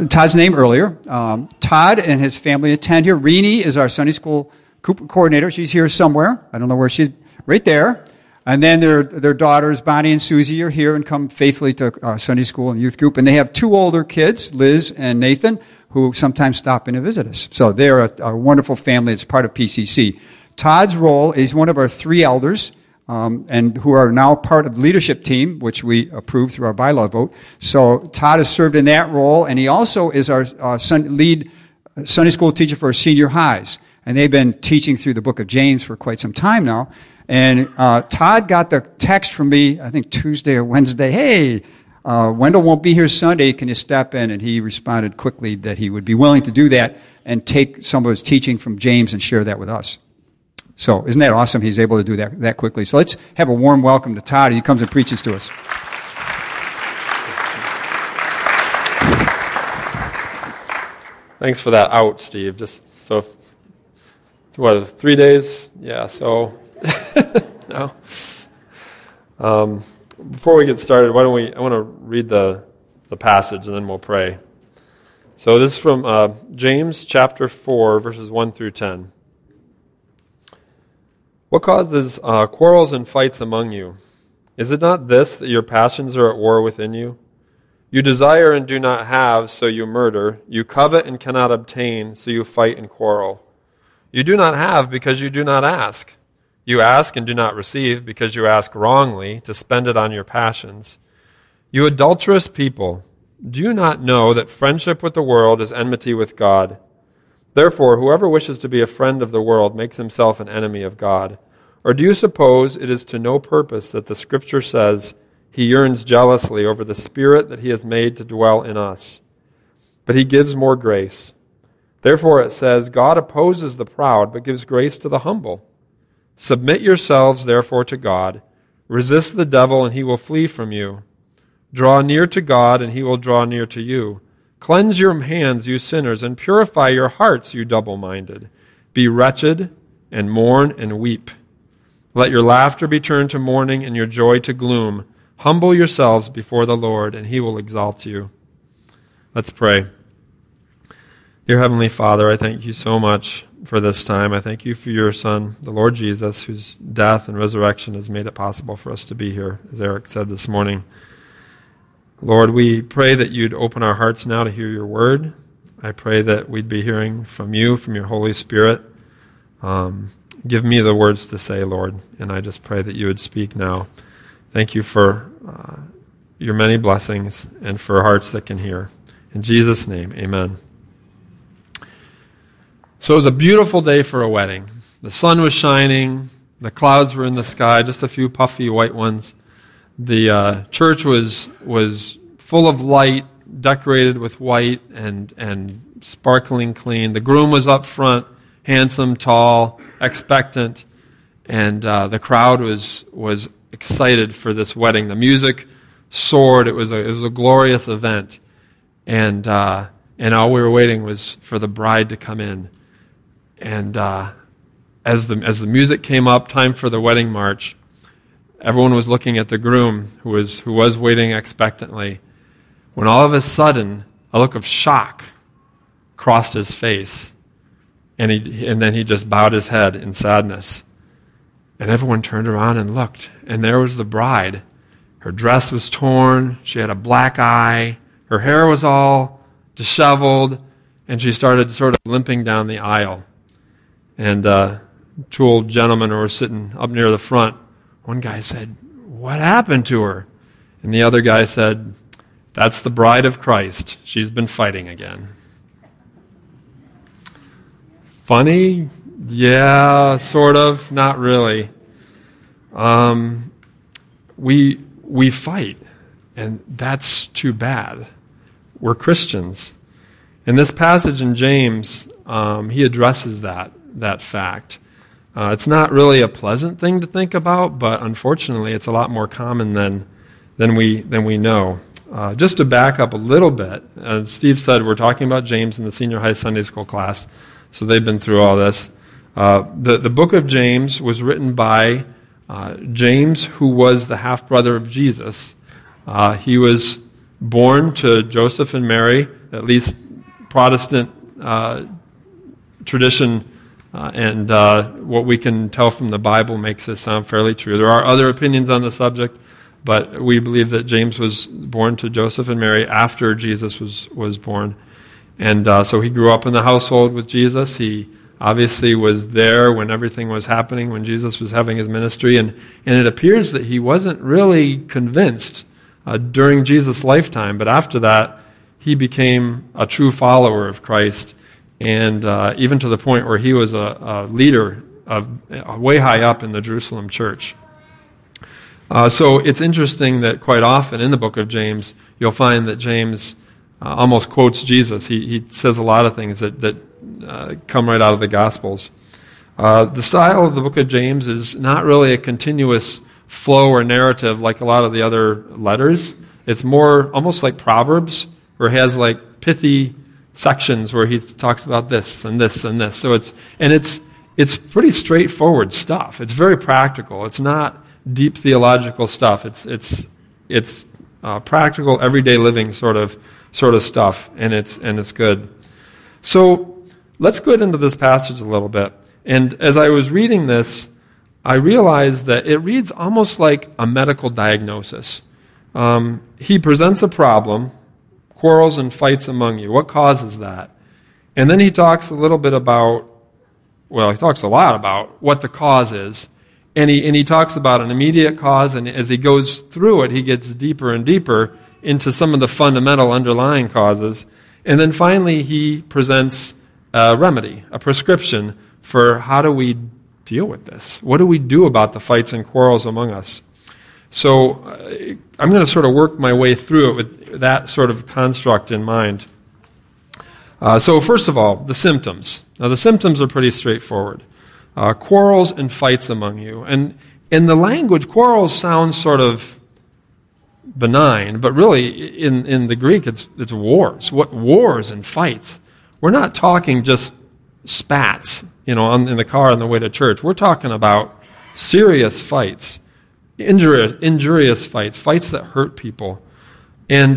Todd's name earlier. Todd and his family attend here. Renee is our Sunday school coordinator. She's here somewhere. I don't know where she's. Right there. And then their daughters, Bonnie and Susie, are here and come faithfully to Sunday school and youth group. And they have two older kids, Liz and Nathan, who sometimes stop in and visit us. So they're a wonderful family. It's part of PCC. Todd's role is one of our three elders, and who are now part of the leadership team, which we approved through our bylaw vote. So Todd has served in that role, and he also is our lead Sunday school teacher for our senior highs. And they've been teaching through the book of James for quite some time now. And Todd got the text from me, I think Tuesday or Wednesday, hey, Wendell won't be here Sunday, can you step in? And he responded quickly that he would be willing to do that and take some of his teaching from James and share that with us. So isn't that awesome? He's able to do that quickly. So let's have a warm welcome to Todd. He comes and preaches to us. Thanks for that out, Steve. Just so, 3 days? Yeah, so... No. Before we get started, I want to read the passage and then we'll pray. So this is from James chapter 4, verses 1 through 10. What causes quarrels and fights among you? Is it not this, that your passions are at war within you? You desire and do not have, so you murder. You covet and cannot obtain, so you fight and quarrel. You do not have because you do not ask. You ask and do not receive because you ask wrongly to spend it on your passions. You adulterous people, do you not know that friendship with the world is enmity with God? Therefore, whoever wishes to be a friend of the world makes himself an enemy of God. Or do you suppose it is to no purpose that the Scripture says, He yearns jealously over the Spirit that He has made to dwell in us? But He gives more grace. Therefore it says, God opposes the proud, but gives grace to the humble. Submit yourselves, therefore, to God. Resist the devil, and he will flee from you. Draw near to God, and he will draw near to you. Cleanse your hands, you sinners, and purify your hearts, you double-minded. Be wretched, and mourn, and weep. Let your laughter be turned to mourning, and your joy to gloom. Humble yourselves before the Lord, and he will exalt you. Let's pray. Dear Heavenly Father, I thank you so much for this time. I thank you for your Son, the Lord Jesus, whose death and resurrection has made it possible for us to be here, as Eric said this morning. Lord, we pray that you'd open our hearts now to hear your word. I pray that we'd be hearing from you, from your Holy Spirit. Give me the words to say, Lord, and I just pray that you would speak now. Thank you for your many blessings and for hearts that can hear. In Jesus' name, amen. So it was a beautiful day for a wedding. The sun was shining, the clouds were in the sky, just a few puffy white ones. The church was full of light, decorated with white and sparkling clean. The groom was up front, handsome, tall, expectant, and the crowd was excited for this wedding. The music soared. It was a glorious event, and all we were waiting was for the bride to come in. And as the music came up, time for the wedding march, everyone was looking at the groom, who was waiting expectantly, when all of a sudden a look of shock crossed his face, and then he just bowed his head in sadness. And everyone turned around and looked, and there was the bride. Her dress was torn, she had a black eye, her hair was all disheveled, and she started sort of limping down the aisle. And two old gentlemen who were sitting up near the front, one guy said, "What happened to her?" And the other guy said, "That's the bride of Christ. She's been fighting again." Funny? Yeah, sort of. Not really. We fight, and that's too bad. We're Christians. In this passage in James, he addresses that fact. It's not really a pleasant thing to think about, but unfortunately, it's a lot more common than we know. Just to back up a little bit, as Steve said, we're talking about James in the senior high Sunday school class, so they've been through all this. The book of James was written by James, who was the half-brother of Jesus. He was born to Joseph and Mary, at least Protestant tradition and what we can tell from the Bible makes this sound fairly true. There are other opinions on the subject, but we believe that James was born to Joseph and Mary after Jesus was born. And so he grew up in the household with Jesus. He obviously was there when everything was happening, when Jesus was having his ministry. And it appears that he wasn't really convinced during Jesus' lifetime, but after that, he became a true follower of Christ, and even to the point where he was a leader way high up in the Jerusalem church. So it's interesting that quite often in the book of James, you'll find that James almost quotes Jesus. He says a lot of things that come right out of the Gospels. The style of the book of James is not really a continuous flow or narrative like a lot of the other letters. It's more almost like Proverbs, where he has like pithy sections where he talks about this and this and this. So it's pretty straightforward stuff. It's very practical. It's not deep theological stuff. It's practical, everyday living sort of stuff, and it's good. So let's get into this passage a little bit. And as I was reading this, I realized that it reads almost like a medical diagnosis. He presents a problem, quarrels and fights among you. What causes that? And then he talks a little bit about, well, he talks a lot about what the cause is. And he talks about an immediate cause, and as he goes through it, he gets deeper and deeper into some of the fundamental underlying causes. And then finally, he presents a remedy, a prescription for how do we deal with this? What do we do about the fights and quarrels among us? So I'm going to sort of work my way through it with that sort of construct in mind. So first of all, the symptoms. Now the symptoms are pretty straightforward. Quarrels and fights among you. And in the language, quarrels sounds sort of benign, but really in the Greek it's wars. What wars and fights? We're not talking just spats, in the car on the way to church. We're talking about serious fights, injurious fights, fights that hurt people. And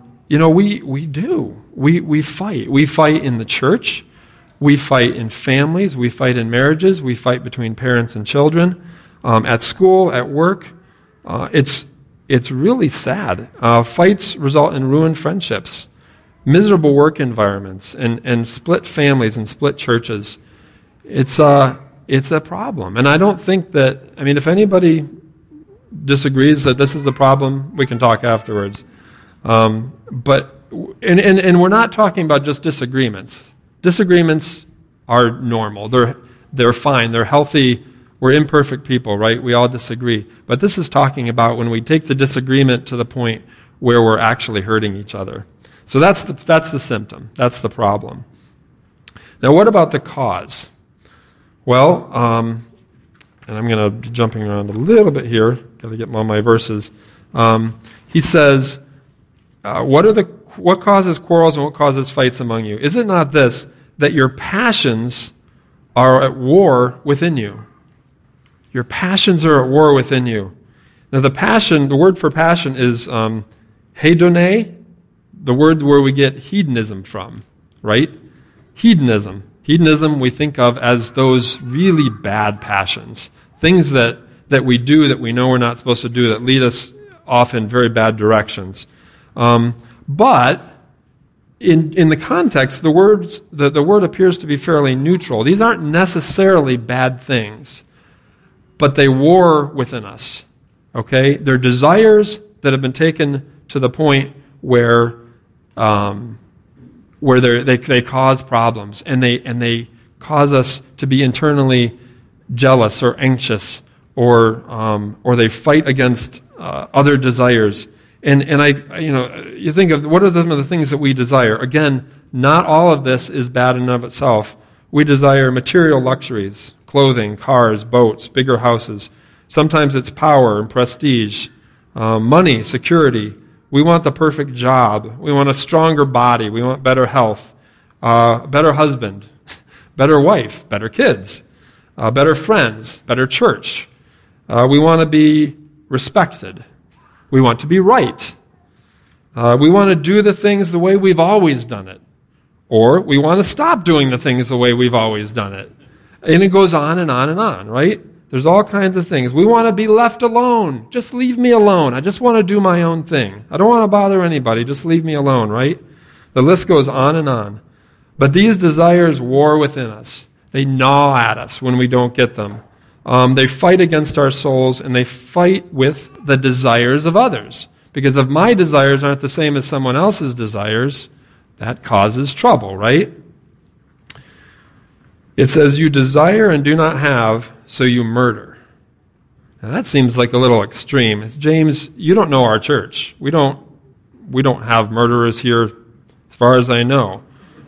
we do. We fight. We fight in the church. We fight in families. We fight in marriages. We fight between parents and children, at school, at work. It's really sad. Fights result in ruined friendships, miserable work environments, and split families and split churches. It's a problem. And I don't think that, if anybody disagrees that this is the problem, we can talk afterwards. But we're not talking about just disagreements. Disagreements are normal. They're fine. They're healthy. We're imperfect people, right? We all disagree. But this is talking about when we take the disagreement to the point where we're actually hurting each other. So that's the symptom. That's the problem. Now, what about the cause? Well, and I'm going to be jumping around a little bit here. Got to get all my verses. He says, what causes quarrels and what causes fights among you? Is it not this, that your passions are at war within you? Your passions are at war within you. Now the word for passion is hedone, the word where we get hedonism from, right? Hedonism. Hedonism we think of as those really bad passions, things that we do that we know we're not supposed to do that lead us off in very bad directions. But in the context, the word appears to be fairly neutral. These aren't necessarily bad things, but they war within us. Okay, they're desires that have been taken to the point where they cause problems, and they cause us to be internally jealous or anxious, or they fight against other desires. And you think of what are some of the things that we desire. Again, not all of this is bad in and of itself. We desire material luxuries, clothing, cars, boats, bigger houses. Sometimes it's power and prestige, money, security. We want the perfect job. We want a stronger body. We want better health, a better husband, better wife, better kids, better friends, better church. We want to be respected. We want to be right. We want to do the things the way we've always done it. Or we want to stop doing the things the way we've always done it. And it goes on and on and on, right? There's all kinds of things. We want to be left alone. Just leave me alone. I just want to do my own thing. I don't want to bother anybody. Just leave me alone, right? The list goes on and on. But these desires war within us. They gnaw at us when we don't get them. They fight against our souls, and they fight with the desires of others. Because if my desires aren't the same as someone else's desires, that causes trouble, right? It says, you desire and do not have, so you murder. Now that seems like a little extreme. It's, James, you don't know our church. We don't have murderers here, as far as I know.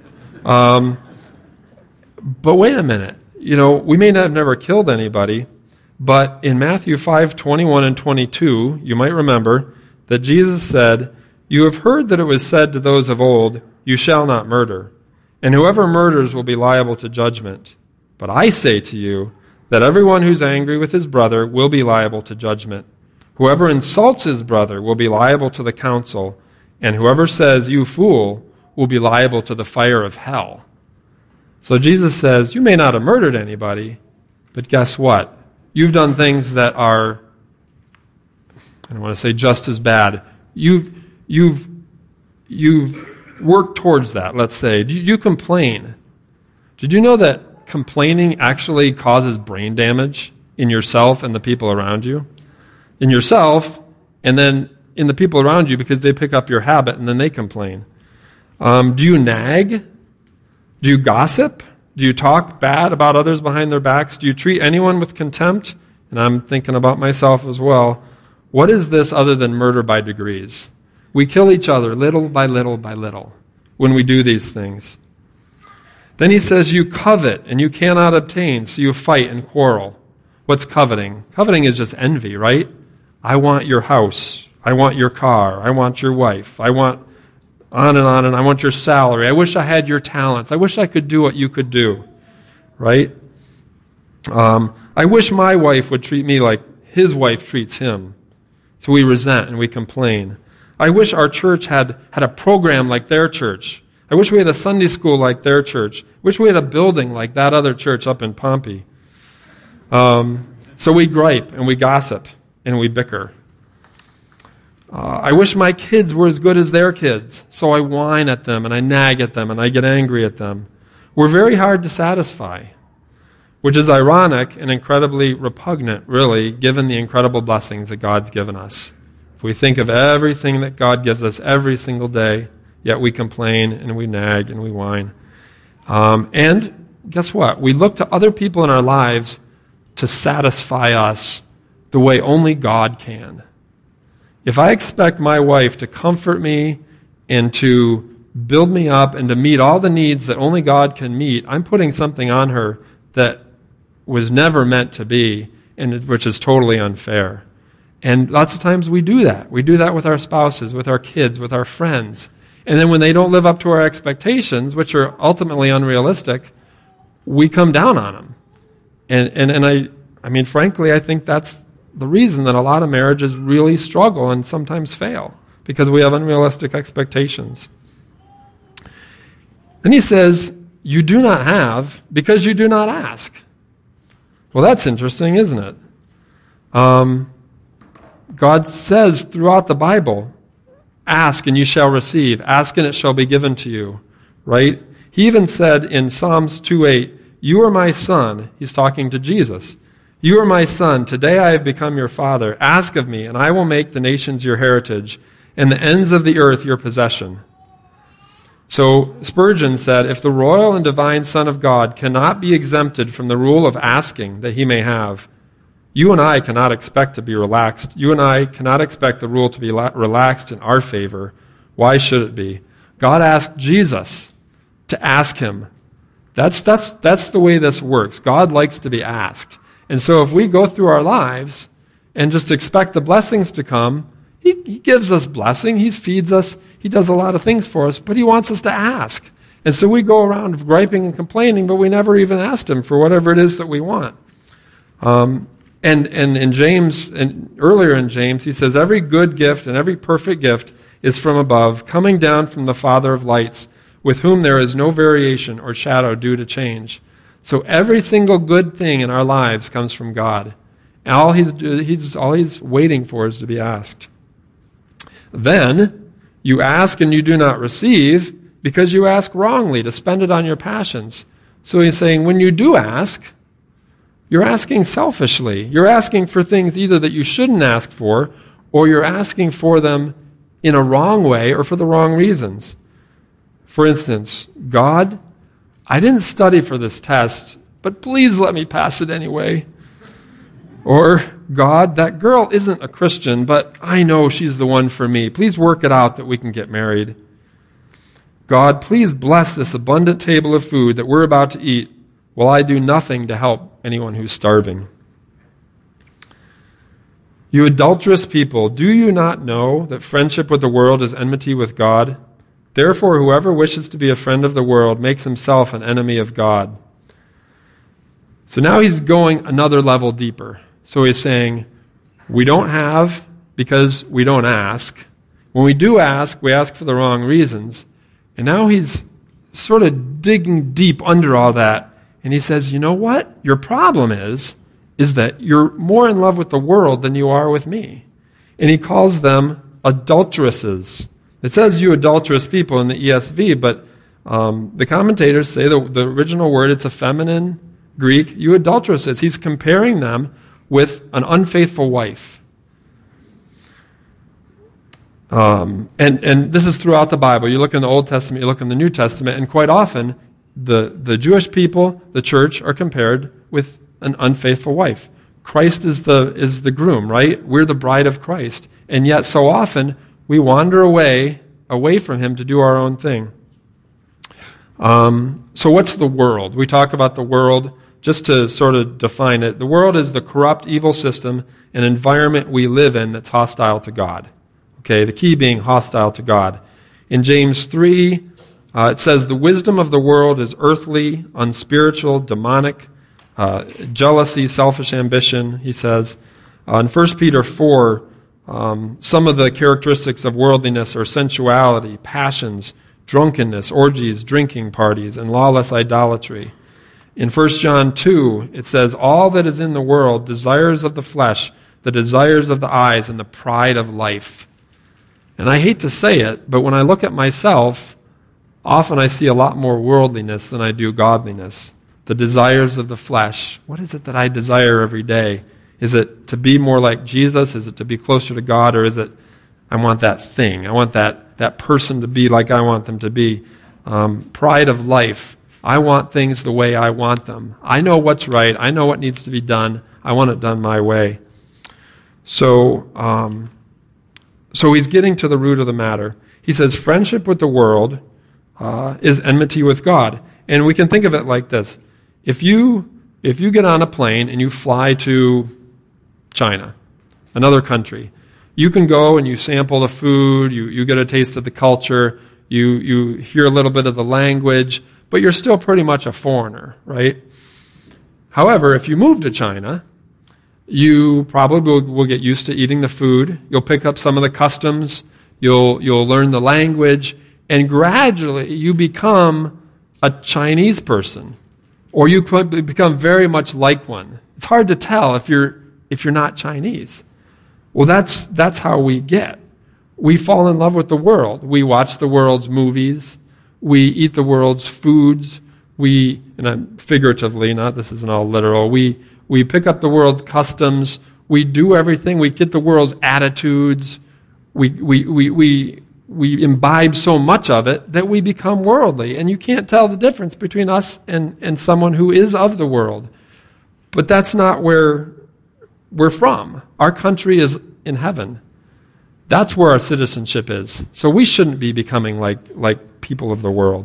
But wait a minute. We may not have never killed anybody, but in Matthew 5:21 and 22, you might remember that Jesus said, you have heard that it was said to those of old, you shall not murder, and whoever murders will be liable to judgment. But I say to you that everyone who's angry with his brother will be liable to judgment. Whoever insults his brother will be liable to the council, and whoever says, you fool, will be liable to the fire of hell. So Jesus says, you may not have murdered anybody, but guess what? You've done things that are, I don't want to say just as bad. You've worked towards that, let's say. You complain. Did you know that complaining actually causes brain damage in yourself and the people around you? In yourself, and then in the people around you, because they pick up your habit and then they complain. Do you nag? Do you gossip? Do you talk bad about others behind their backs? Do you treat anyone with contempt? And I'm thinking about myself as well. What is this other than murder by degrees? We kill each other little by little by little when we do these things. Then he says, you covet and you cannot obtain, so you fight and quarrel. What's coveting? Coveting is just envy, right? I want your house. I want your car. I want your wife. I want on, and I want your salary. I wish I had your talents. I wish I could do what you could do, right? I wish my wife would treat me like his wife treats him. So we resent and we complain. I wish our church had a program like their church. I wish we had a Sunday school like their church. I wish we had a building like that other church up in Pompey. So we gripe and we gossip and we bicker. I wish my kids were as good as their kids, so I whine at them and I nag at them and I get angry at them. We're very hard to satisfy, which is ironic and incredibly repugnant, really, given the incredible blessings that God's given us. If we think of everything that God gives us every single day, yet we complain and we nag and we whine. And guess what? We look to other people in our lives to satisfy us the way only God can. If I expect my wife to comfort me and to build me up and to meet all the needs that only God can meet, I'm putting something on her that was never meant to be, and which is totally unfair. And lots of times we do that. We do that with our spouses, with our kids, with our friends. And then when they don't live up to our expectations, which are ultimately unrealistic, we come down on them. And I mean, frankly, I think that's the reason that a lot of marriages really struggle and sometimes fail, because we have unrealistic expectations. And he says, you do not have because you do not ask. Well, that's interesting, isn't it? God says throughout the Bible, ask and you shall receive. Ask and it shall be given to you, right? He even said in Psalms 2:8, you are my son. He's talking to Jesus. You are my son. Today I have become your father. Ask of me, and I will make the nations your heritage, and the ends of the earth your possession. So Spurgeon said, if the royal and divine Son of God cannot be exempted from the rule of asking that he may have, you and I cannot expect to be relaxed. You and I cannot expect the rule to be relaxed in our favor. Why should it be? God asked Jesus to ask him. That's the way this works. God likes to be asked. And so if we go through our lives and just expect the blessings to come, he gives us blessing, he feeds us, he does a lot of things for us, but he wants us to ask. And so we go around griping and complaining, but we never even asked him for whatever it is that we want. And in James, and earlier in James, he says, every good gift and every perfect gift is from above, coming down from the Father of lights, with whom there is no variation or shadow due to change. So every single good thing in our lives comes from God. And all he's waiting for is to be asked. Then you ask and you do not receive because you ask wrongly to spend it on your passions. So he's saying when you do ask, you're asking selfishly. You're asking for things either that you shouldn't ask for, or you're asking for them in a wrong way or for the wrong reasons. For instance, God, I didn't study for this test, but please let me pass it anyway. Or, God, that girl isn't a Christian, but I know she's the one for me. Please work it out that we can get married. God, please bless this abundant table of food that we're about to eat while I do nothing to help anyone who's starving. You adulterous people, do you not know that friendship with the world is enmity with God? Therefore, whoever wishes to be a friend of the world makes himself an enemy of God. So now he's going another level deeper. So he's saying, we don't have because we don't ask. When we do ask, we ask for the wrong reasons. And now he's sort of digging deep under all that. And he says, you know what? Your problem is that you're more in love with the world than you are with me. And he calls them adulteresses. It says you adulterous people in the ESV, but the commentators say the original word, it's a feminine Greek, you adulteresses. He's comparing them with an unfaithful wife. And this is throughout the Bible. You look in the Old Testament, you look in the New Testament, and quite often the Jewish people, the church, are compared with an unfaithful wife. Christ is the groom, right? We're the bride of Christ. And yet so often we wander away from him to do our own thing. So what's the world? We talk about the world just to sort of define it. The world is the corrupt, evil system and environment we live in that's hostile to God. Okay, the key being hostile to God. In James 3, it says, the wisdom of the world is earthly, unspiritual, demonic, jealousy, selfish ambition, he says. In 1 Peter 4, some of the characteristics of worldliness are sensuality, passions, drunkenness, orgies, drinking parties, and lawless idolatry. In 1 John 2, it says, all that is in the world, desires of the flesh, the desires of the eyes, and the pride of life. And I hate to say it, but when I look at myself, often I see a lot more worldliness than I do godliness. The desires of the flesh. What is it that I desire every day? Is it to be more like Jesus? Is it to be closer to God? Or is it, I want that thing. I want that person to be like I want them to be. Pride of life. I want things the way I want them. I know what's right. I know what needs to be done. I want it done my way. So he's getting to the root of the matter. He says friendship with the world is enmity with God. And we can think of it like this. If you get on a plane and you fly to China, another country, you can go and you sample the food, you get a taste of the culture, you hear a little bit of the language, but you're still pretty much a foreigner, right? However, if you move to China, you probably will get used to eating the food, you'll pick up some of the customs, you'll learn the language, and gradually you become a Chinese person, or you could become very much like one. It's hard to tell if you're not Chinese. Well, that's how we get. We fall in love with the world. We watch the world's movies. We eat the world's foods. And I'm figuratively, this isn't all literal. We pick up the world's customs. We do everything. We get the world's attitudes. We imbibe so much of it that we become worldly. And you can't tell the difference between us and someone who is of the world. But that's not where we're from. Our country is in heaven. That's where our citizenship is. So we shouldn't be becoming like people of the world.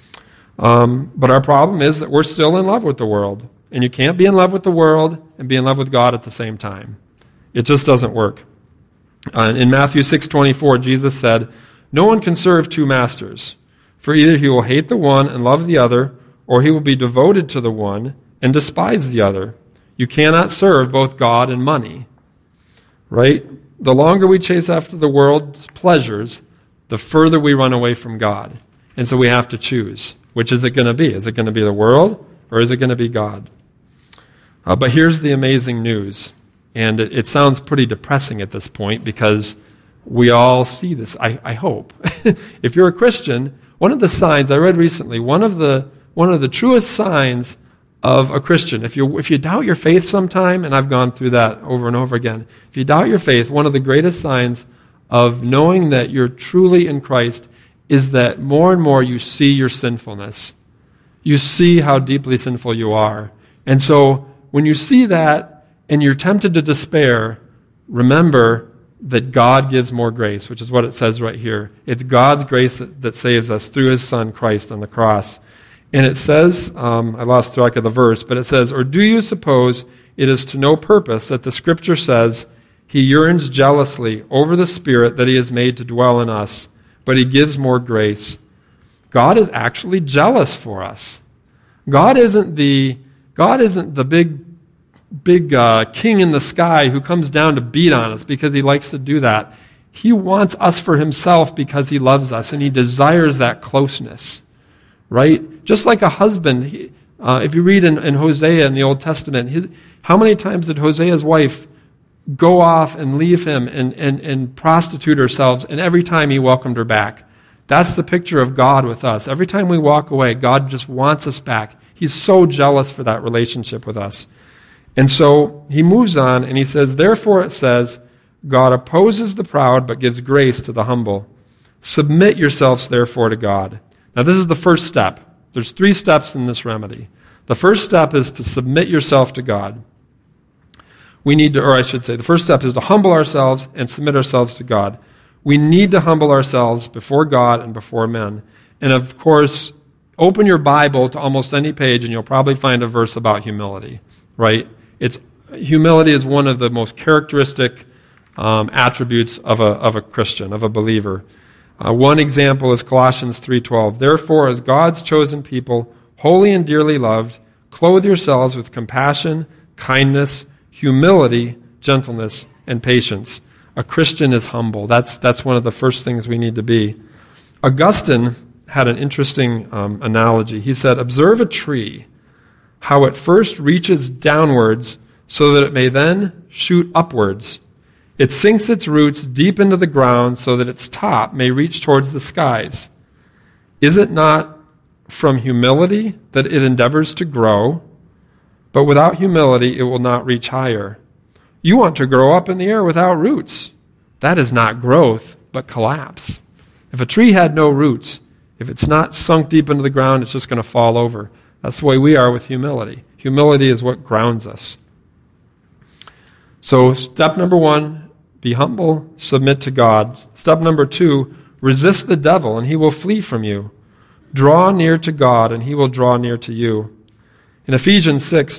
But our problem is that we're still in love with the world. And you can't be in love with the world and be in love with God at the same time. It just doesn't work. In Matthew 6:24, Jesus said, no one can serve two masters, for either he will hate the one and love the other, or he will be devoted to the one and despise the other. You cannot serve both God and money. Right? The longer we chase after the world's pleasures, the further we run away from God. And so we have to choose. Which is it going to be? Is it going to be the world, or is it going to be God? But here's the amazing news. And it sounds pretty depressing at this point because we all see this, I hope. If you're a Christian, one of the signs, I read recently, one of the truest signs of a Christian, if you doubt your faith sometime, and I've gone through that over and over again, if you doubt your faith, one of the greatest signs of knowing that you're truly in Christ is that more and more you see your sinfulness. You see how deeply sinful you are. And so when you see that and you're tempted to despair, remember that God gives more grace, which is what it says right here. It's God's grace that saves us through his Son, Christ, on the cross. And it says, I lost track of the verse, but it says, or do you suppose it is to no purpose that the Scripture says, he yearns jealously over the Spirit that he has made to dwell in us, but he gives more grace. God is actually jealous for us. God isn't the big king in the sky who comes down to beat on us because he likes to do that. He wants us for himself because he loves us, and he desires that closeness, right? Just like a husband, if you read in Hosea in the Old Testament, how many times did Hosea's wife go off and leave him and prostitute herself, and every time he welcomed her back? That's the picture of God with us. Every time we walk away, God just wants us back. He's so jealous for that relationship with us. And so he moves on and he says, therefore it says, God opposes the proud but gives grace to the humble. Submit yourselves therefore to God. Now this is the first step. There's 3 steps in this remedy. The first step is to submit yourself to God. The first step is to humble ourselves and submit ourselves to God. We need to humble ourselves before God and before men. And of course, open your Bible to almost any page and you'll probably find a verse about humility, right? Humility is one of the most characteristic attributes of a Christian, of a believer. One example is Colossians 3:12. Therefore, as God's chosen people, holy and dearly loved, clothe yourselves with compassion, kindness, humility, gentleness, and patience. A Christian is humble. That's one of the first things we need to be. Augustine had an interesting analogy. He said, observe a tree, how it first reaches downwards so that it may then shoot upwards. It sinks its roots deep into the ground so that its top may reach towards the skies. Is it not from humility that it endeavors to grow? But without humility, it will not reach higher. You want to grow up in the air without roots. That is not growth, but collapse. If a tree had no roots, if it's not sunk deep into the ground, it's just going to fall over. That's the way we are with humility. Humility is what grounds us. So step number 1, be humble, submit to God. Step number 2, resist the devil and he will flee from you. Draw near to God and he will draw near to you. In Ephesians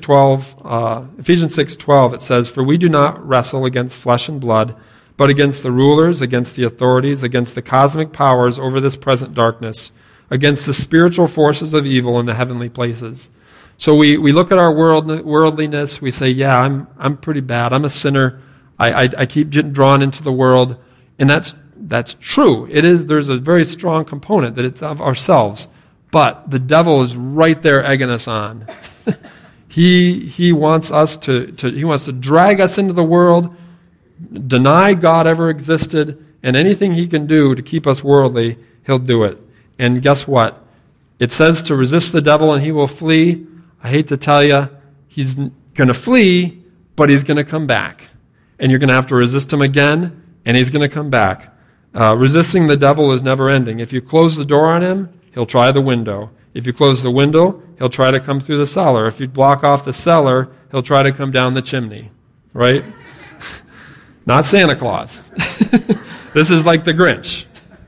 6:12, it says, for we do not wrestle against flesh and blood, but against the rulers, against the authorities, against the cosmic powers over this present darkness, against the spiritual forces of evil in the heavenly places. So we look at our worldliness, we say, yeah, I'm pretty bad, I'm a sinner, I keep getting drawn into the world, and that's true. There's a very strong component that it's of ourselves, but the devil is right there egging us on. He wants to drag us into the world, deny God ever existed, and anything he can do to keep us worldly, he'll do it. And guess what? It says to resist the devil and he will flee. I hate to tell you, he's going to flee, but he's going to come back. And you're going to have to resist him again, and he's going to come back. Resisting the devil is never ending. If you close the door on him, he'll try the window. If you close the window, he'll try to come through the cellar. If you block off the cellar, he'll try to come down the chimney. Right? Not Santa Claus. This is like the Grinch.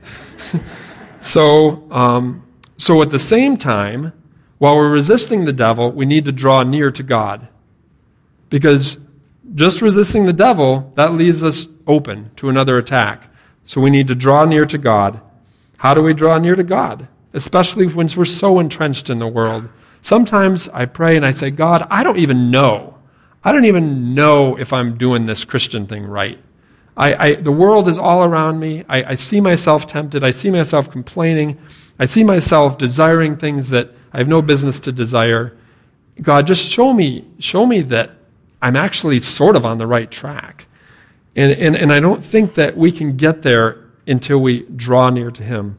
So at the same time, while we're resisting the devil, we need to draw near to God. Because just resisting the devil, that leaves us open to another attack. So we need to draw near to God. How do we draw near to God? Especially when we're so entrenched in the world. Sometimes I pray and I say, God, I don't even know if I'm doing this Christian thing right. The world is all around me. I see myself tempted. I see myself complaining. I see myself desiring things that I have no business to desire. God, just show me that I'm actually sort of on the right track. And I don't think that we can get there until we draw near to Him.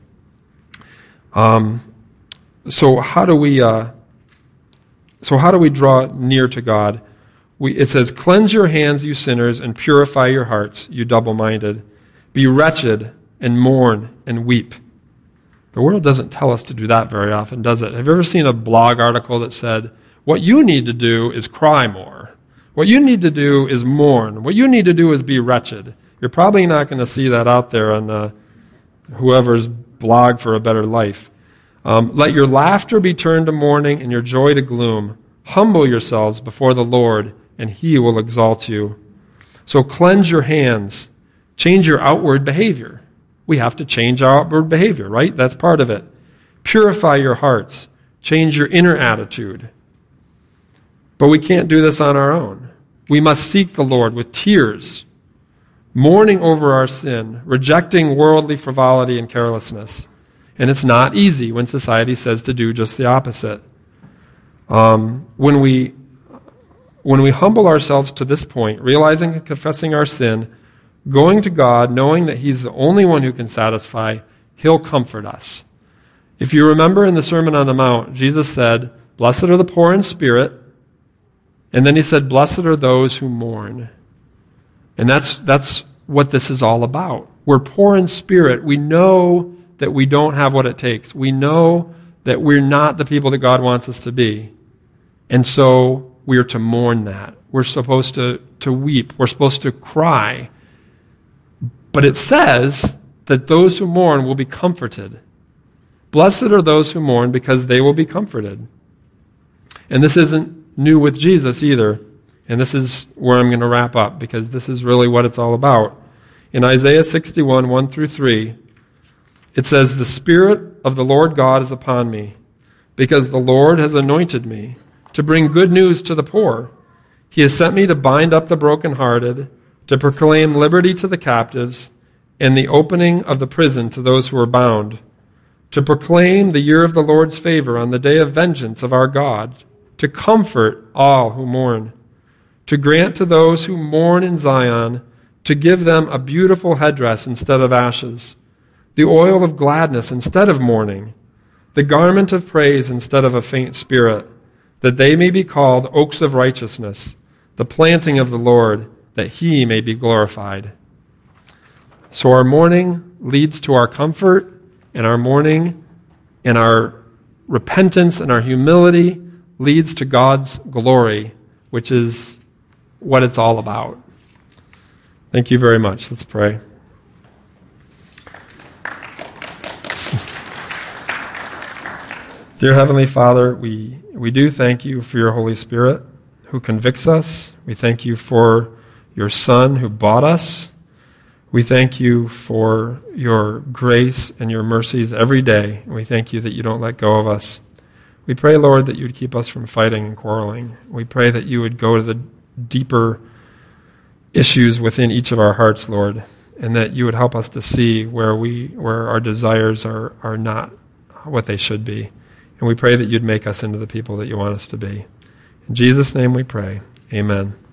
So how do we draw near to God? It says, "Cleanse your hands, you sinners, and purify your hearts, you double-minded. Be wretched and mourn and weep." The world doesn't tell us to do that very often, does it? Have you ever seen a blog article that said, what you need to do is cry more. What you need to do is mourn. What you need to do is be wretched. You're probably not going to see that out there on whoever's blog for a better life. Let your laughter be turned to mourning and your joy to gloom. Humble yourselves before the Lord, and He will exalt you. So cleanse your hands. Change your outward behavior. We have to change our outward behavior, right? That's part of it. Purify your hearts. Change your inner attitude. But we can't do this on our own. We must seek the Lord with tears, mourning over our sin, rejecting worldly frivolity and carelessness. And it's not easy when society says to do just the opposite. When we humble ourselves to this point, realizing and confessing our sin, going to God, knowing that He's the only one who can satisfy, He'll comfort us. If you remember in the Sermon on the Mount, Jesus said, "Blessed are the poor in spirit," and then He said, "Blessed are those who mourn." And that's what this is all about. We're poor in spirit. We know that we don't have what it takes. We know that we're not the people that God wants us to be. And so we are to mourn that. We're supposed to weep. We're supposed to cry. But it says that those who mourn will be comforted. Blessed are those who mourn because they will be comforted. And this isn't new with Jesus either. And this is where I'm going to wrap up, because this is really what it's all about. In Isaiah 61, 1 through 3, it says, "The Spirit of the Lord God is upon me, because the Lord has anointed me to bring good news to the poor. He has sent me to bind up the brokenhearted, to proclaim liberty to the captives, and the opening of the prison to those who are bound, to proclaim the year of the Lord's favor on the day of vengeance of our God, to comfort all who mourn, to grant to those who mourn in Zion, to give them a beautiful headdress instead of ashes, the oil of gladness instead of mourning, the garment of praise instead of a faint spirit, that they may be called oaks of righteousness, the planting of the Lord, that He may be glorified." So our mourning leads to our comfort, and our mourning and our repentance and our humility leads to God's glory, which is what it's all about. Thank you very much. Let's pray. Dear Heavenly Father, we do thank You for Your Holy Spirit who convicts us. We thank You for Your Son who bought us. We thank You for Your grace and Your mercies every day. And we thank You that You don't let go of us. We pray, Lord, that You would keep us from fighting and quarreling. We pray that You would go to the deeper issues within each of our hearts, Lord, and that You would help us to see where our desires are not what they should be. And we pray that You'd make us into the people that You want us to be. In Jesus' name we pray. Amen.